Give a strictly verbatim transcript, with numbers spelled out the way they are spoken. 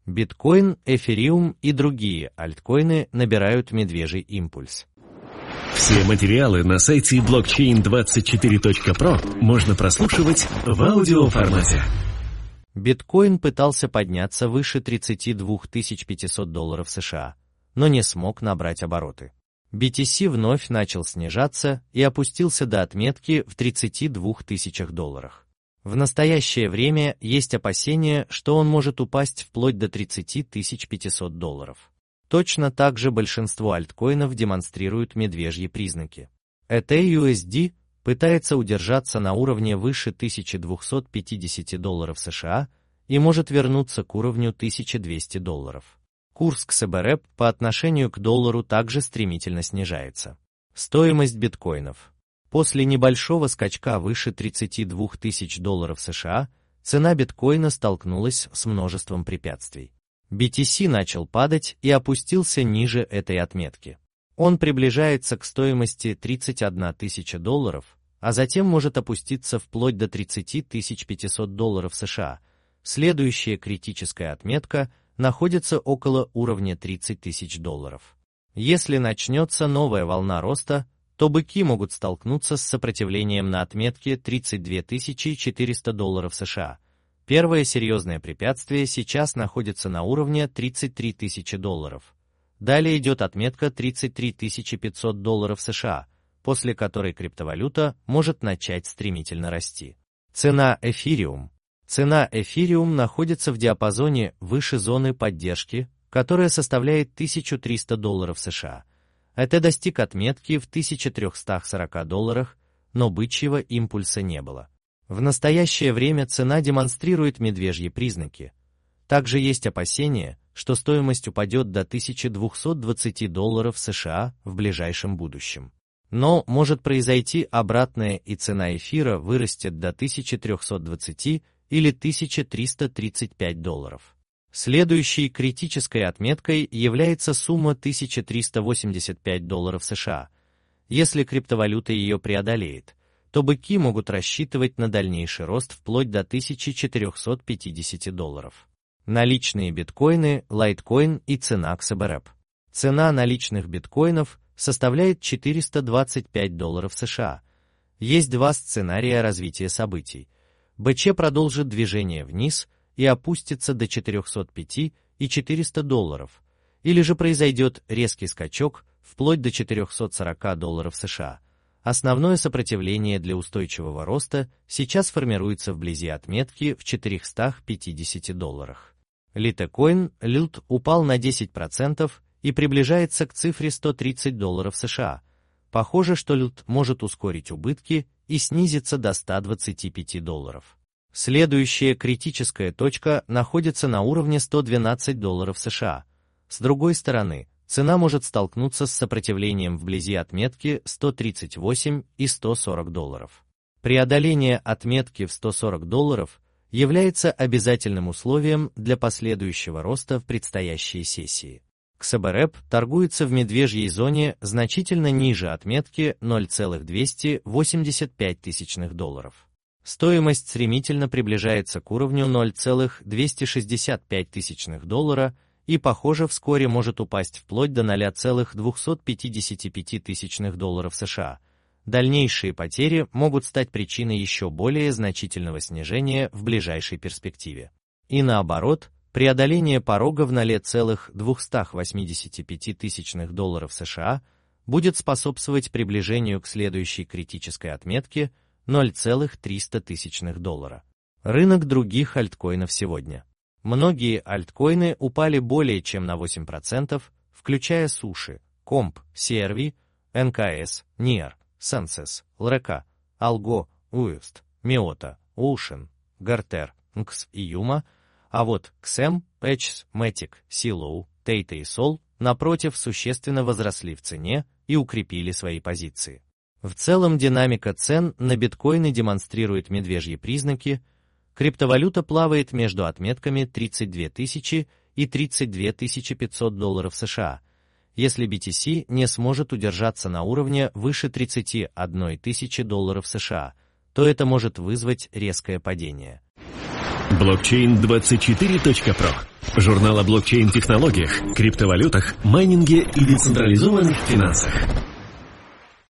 Биткоин, эфириум и другие альткоины набирают медвежий импульс. Все материалы на сайте блокчейн двадцать четыре точка про можно прослушивать в аудиоформате. Биткоин пытался подняться выше тридцати двух тысяч пятисот долларов США, но не смог набрать обороты. би ти си вновь начал снижаться и опустился до отметки в тридцати двух тысячах долларов. В настоящее время есть опасения, что он может упасть вплоть до тридцати тысяч пятисот долларов. Точно так же большинство альткоинов демонстрируют медвежьи признаки. и ти ю эс ди пытается удержаться на уровне выше тысячи двухсот пятидесяти долларов США и может вернуться к уровню тысячи двухсот долларов. Курс икс би эр пи по отношению к доллару также стремительно снижается. Стоимость биткоинов. После небольшого скачка выше тридцати двух тысяч долларов США, цена биткоина столкнулась с множеством препятствий. би ти си начал падать и опустился ниже этой отметки. Он приближается к стоимости тридцати одной тысячи долларов, а затем может опуститься вплоть до тридцати тысяч пятисот долларов США. Следующая критическая отметка находится около уровня тридцати тысяч долларов. Если начнется новая волна роста, то быки могут столкнуться с сопротивлением на отметке тридцать две тысячи четыреста долларов США. Первое серьезное препятствие сейчас находится на уровне тридцати трёх тысяч долларов. Далее идет отметка тридцать три тысячи пятьсот долларов США, после которой криптовалюта может начать стремительно расти. Цена эфириум. Цена эфириум находится в диапазоне выше зоны поддержки, которая составляет тысячу триста долларов США. Это достиг отметки в тысяча триста сорок долларах, но бычьего импульса не было. В настоящее время цена демонстрирует медвежьи признаки. Также есть опасения, что стоимость упадет до тысячи двухсот двадцати долларов США в ближайшем будущем. Но может произойти обратное, и цена эфира вырастет до тысячи трёхсот двадцати или тысячи триста тридцати пяти долларов. Следующей критической отметкой является сумма тысяча триста восемьдесят пять долларов США. Если криптовалюта ее преодолеет, то быки могут рассчитывать на дальнейший рост вплоть до тысячи четырехсот пятидесяти долларов. Наличные биткоины, лайткоин и цена икс би эр пи. Цена наличных биткоинов составляет четыреста двадцать пять долларов США. Есть два сценария развития событий. бэ че продолжит движение вниз и опустится до четырехсот пяти и четырёхсот долларов, или же произойдет резкий скачок вплоть до четырехсот сорока долларов США. Основное сопротивление для устойчивого роста сейчас формируется вблизи отметки в четырехстах пятидесяти долларах. Литкоин эл ю ти упал на десять процентов и приближается к цифре сто тридцать долларов США. Похоже, что эл ю ти может ускорить убытки и снизиться до ста двадцати пяти долларов. Следующая критическая точка находится на уровне сто двенадцать долларов США. С другой стороны, цена может столкнуться с сопротивлением вблизи отметки сто тридцать восемь и сто сорок долларов. Преодоление отметки в сто сорок долларов является обязательным условием для последующего роста в предстоящей сессии. икс би эр пи торгуется в медвежьей зоне значительно ниже отметки ноль целых двести восемьдесят пять тысячных долларов. Стоимость стремительно приближается к уровню ноль целых двести шестьдесят пять тысячных доллара и, похоже, вскоре может упасть вплоть до ноль целых двухсот пятидесяти пяти тысячных долларов США. Дальнейшие потери могут стать причиной еще более значительного снижения в ближайшей перспективе. И наоборот, преодоление порога в ноль целых двухстах восьмидесяти пяти тысячных долларов США будет способствовать приближению к следующей критической отметке ноль целых триста тысячных доллара. Рынок других альткоинов сегодня. Многие альткоины упали более чем на восемь процентов, включая Суши, Комп, си эр ви, эн ка эс, ниар, Сенсес, эл эр ка, Algo, Уэст, Миота, Ocean, Гартер, икс и Юма, а вот икс эм, Эчс, Мэтик, Силоу, Тейта и Сол, напротив, существенно возросли в цене и укрепили свои позиции. В целом динамика цен на биткоины демонстрирует медвежьи признаки. Криптовалюта плавает между отметками тридцать две тысячи и тридцать две тысячи пятьсот долларов США. Если би ти си не сможет удержаться на уровне выше тридцати одной тысячи долларов США, то это может вызвать резкое падение. блокчейн двадцать четыре точка про. Журнал о блокчейн-технологиях, криптовалютах, майнинге и децентрализованных финансах.